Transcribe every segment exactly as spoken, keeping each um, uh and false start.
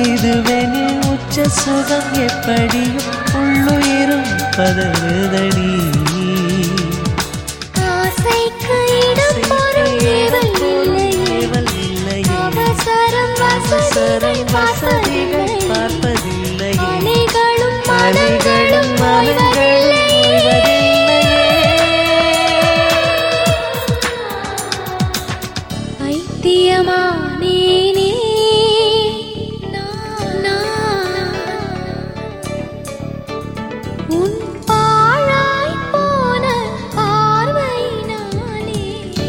இதுவெனில் உச்ச சுகம் எப்படியும் உள்ளுயிரும் பதறுதடி. ஆசைக்கு இடம் பொருள் ஏவல் இல்லையே, அவசரம் வசதிகள் பார்ப்பதில்லையே, அலைகளும் மனங்களும் ஓய்வதில்லையே. பைத்தியமானேனே உன் பாழாய் போன பார்வையினாலே.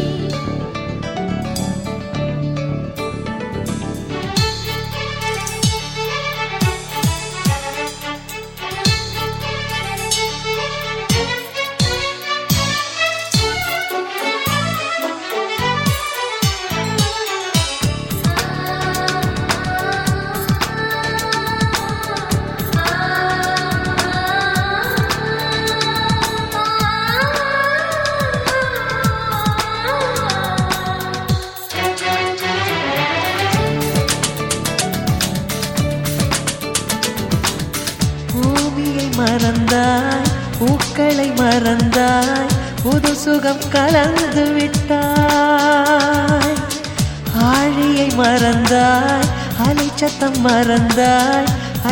பூமியை மறந்தாய், பூக்களை மறந்தாய், புது சுகம் கலந்து விட்டாய். ஆழியை மறந்தாய், அலைச்சத்தம் மறந்தாய்,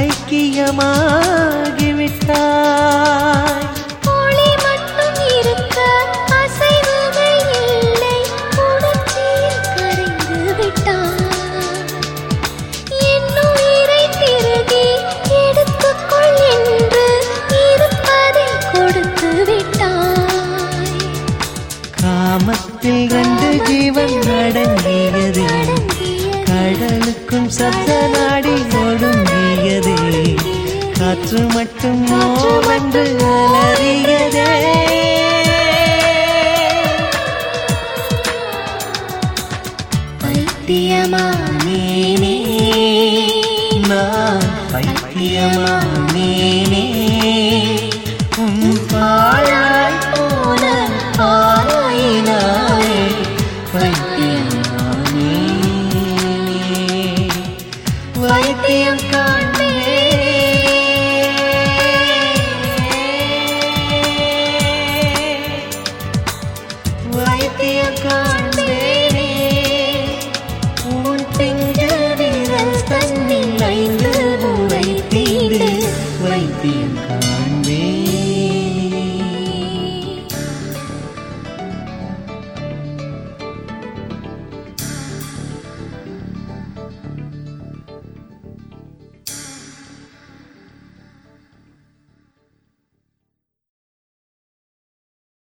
ஐக்கியமாகிவிட்டாய். ஒளி மட்டும் இருக்க அசைவுகள் இல்லை, உணர்ச்சியில் கரைந்து விட்டாய். என் உயிரை திருகி எடுத்துக்கொள் என்று இருப்பதை கொடுத்து விட்டாய். காமத்தில் ரெண்டு ஜீவன் அடங்கியதே, கடலுக்கும் சப்த நாடி ஒடுங்கியதே, காற்று மட்டும் ஓவென்று அலறியதே. பைத்தியமானேனே நான் பைத்தியமானேனே உன் பாழாய் போன பார்வையினாலே. பைத்தியமானேனே வைத்தியம் காண்பேனே, வைத்தியம் காண்பேனே உன் பிஞ்சு விரல் தன்னில் ஐந்து முறை தீண்டு வைத்தியம் காண்பேனே.